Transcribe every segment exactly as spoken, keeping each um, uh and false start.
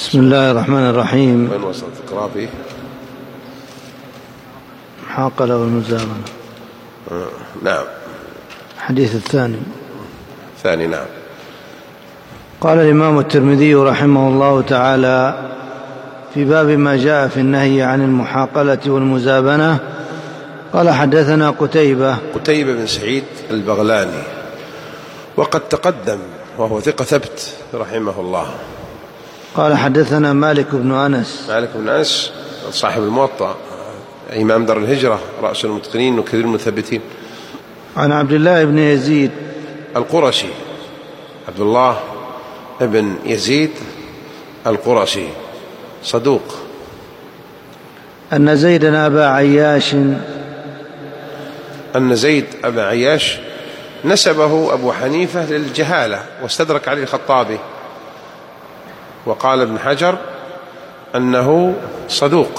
بسم الله الرحمن الرحيم. وين وصلت اقرأ فيه؟ محاقلة والمزامنة. آه. نعم. الحديث الثاني. ثاني. نعم. قال الإمام الترمذي رحمه الله تعالى في باب ما جاء في النهي عن المحاقلة والمزابنة قال حدثنا قتيبة قتيبة بن سعيد البغلاني، وقد تقدم وهو ثقة ثبت رحمه الله. قال حدثنا مالك بن أنس مالك بن أنس صاحب الموطأ، إمام دار الهجرة، رأس المتقنين وكثير المثبتين. عن عبد الله بن يزيد القرشي، عبد الله بن يزيد القرشي صدوق. أن زيد أبا عياش أن زيد أبا عياش نسبه أبو حنيفة للجهالة واستدرك عليه الخطابي، وقال ابن حجر أنه صدوق.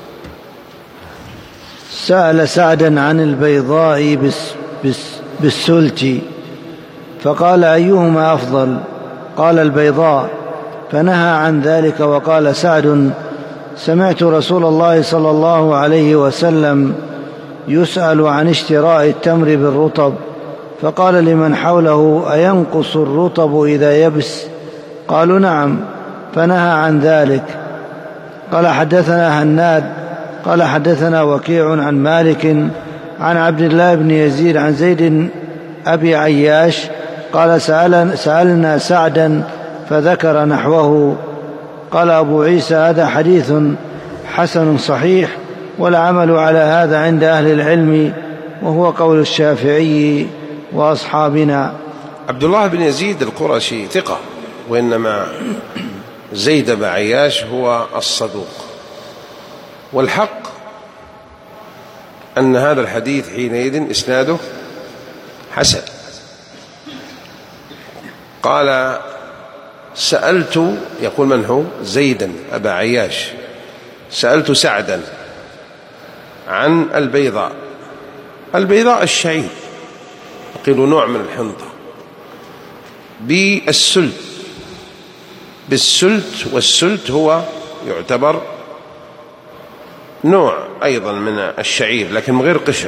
سأل سعدا عن البيضاء بس بس بالسلت فقال أيهما أفضل؟ قال البيضاء، فنهى عن ذلك. وقال سعد سمعت رسول الله صلى الله عليه وسلم يسأل عن اشتراء التمر بالرطب فقال لمن حوله أينقص الرطب إذا يبس؟ قالوا نعم، فنهى عن ذلك. قال حدثنا هناد قال حدثنا وكيع عن مالك عن عبد الله بن يزيد عن زيد أبي عياش قال سأل سألنا سعدا فذكر نحوه. قال أبو عيسى هذا حديث حسن صحيح، والعمل على هذا عند أهل العلم، وهو قول الشافعي وأصحابنا. عبد الله بن يزيد القرشي ثقة، وإنما زيد بن عياش هو الصدوق. والحق أن هذا الحديث حينئذ إسناده حسن. قال سألت، يقول من هو؟ زيدا أبا عياش، سألت سعدا عن البيضاء. البيضاء الشعير، يقول نوع من الحنطة، بالسلت بالسلت والسلت هو يعتبر نوع أيضا من الشعير لكن من غير قشر،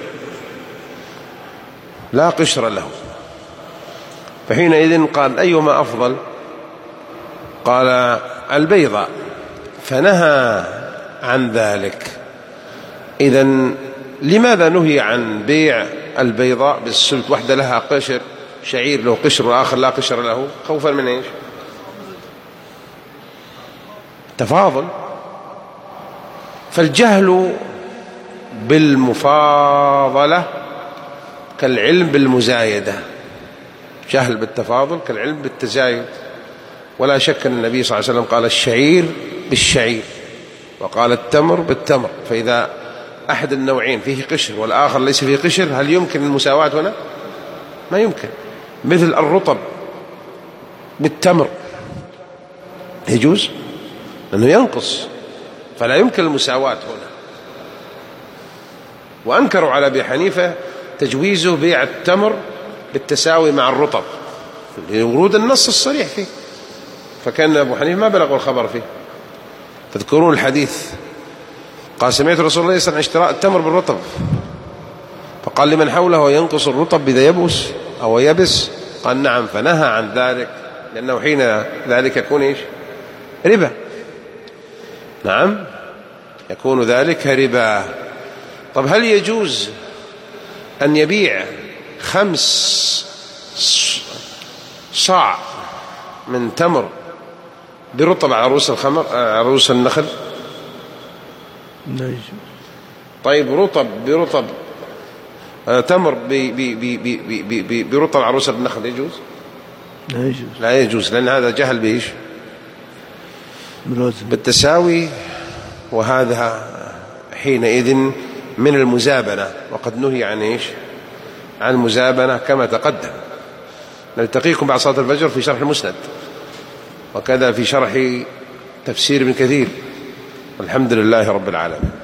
لا قشر له. فحينئذ قال أيهما أفضل؟ قال البيضاء، فنهى عن ذلك. إذن لماذا نهي عن بيع البيضاء بالسلت؟ واحدة لها قشر، شعير له قشر وآخر لا قشر له، خوفا من إيش؟ تفاضل. فالجهل بالمفاضلة كالعلم بالمزايدة، جهل بالتفاضل كالعلم بالتزايد. ولا شك أن النبي صلى الله عليه وسلم قال الشعير بالشعير، وقال التمر بالتمر. فإذا أحد النوعين فيه قشر والآخر ليس فيه قشر، هل يمكن المساواة هنا؟ ما يمكن. مثل الرطب بالتمر يجوز؟ لأنه ينقص، فلا يمكن المساواة هنا. وأنكروا على أبي حنيفة تجويزه بيع التمر بالتساوي مع الرطب لورود النص الصريح فيه، فكان أبو حنيفة ما بلغوا الخبر فيه. تذكرون الحديث قال سمعت رسول الله صلى الله عليه وسلم اشتراء التمر بالرطب فقال لمن حوله ينقص الرطب إذا يبس أو يبس؟ قال نعم، فنهى عن ذلك، لأنه حين ذلك يكون إيش؟ ربا. نعم، يكون ذلك ربا. طب هل يجوز أن يبيع خمس صاع من تمر برطب عروس الخمر عروس النخل؟ لا يجوز. طيب رطب برطب تمر برطب عروس النخل يجوز؟ لا يجوز. لا يجوز، لأن هذا جهل بإيش؟ بالتساوي، وهذا حينئذ من المزابنة، وقد نهي عن إيش؟ عن المزابنة كما تقدم. نلتقيكم بعد صلاة الفجر في شرح المسند، وكذا في شرح تفسير ابن كثير. الحمد لله رب العالمين.